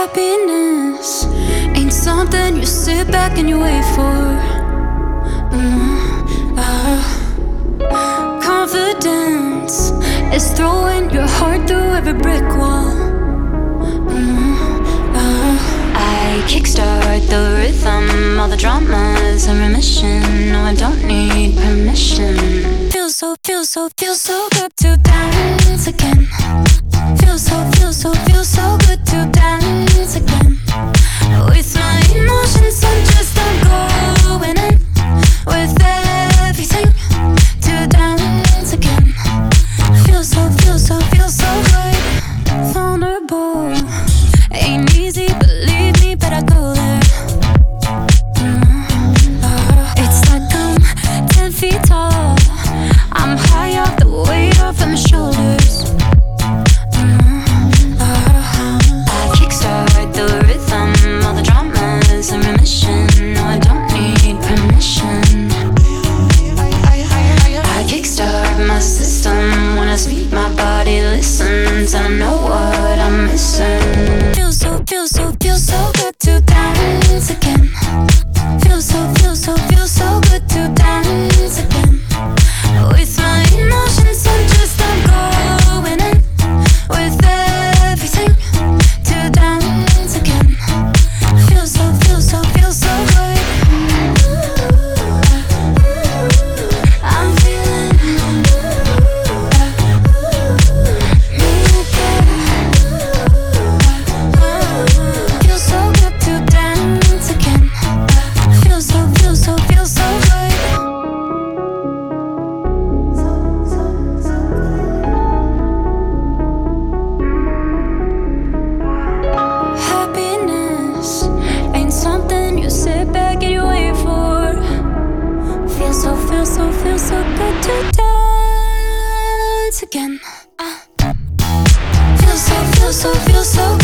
Happiness ain't something you sit back and you wait for. Confidence is throwing your heart through every brick wall. I kickstart the rhythm, all the drama's in remission. No, I don't need permission. Feels so good to dance again. Feels so good to dance again. With my emotions, I'm just going in with everything to dance again. Feels so good. Vulnerable ain't easy, believe me, but I go there. It's like I'm 10 feet tall. I'm high off the weight off of my shoulders. I know what I'm missing. Feels so good to dance again. Feels so good to dance again. With my emotions, I'm just going in with everything to dance again. Feels so good. I'm feeling. Feels so good to dance again. Feels so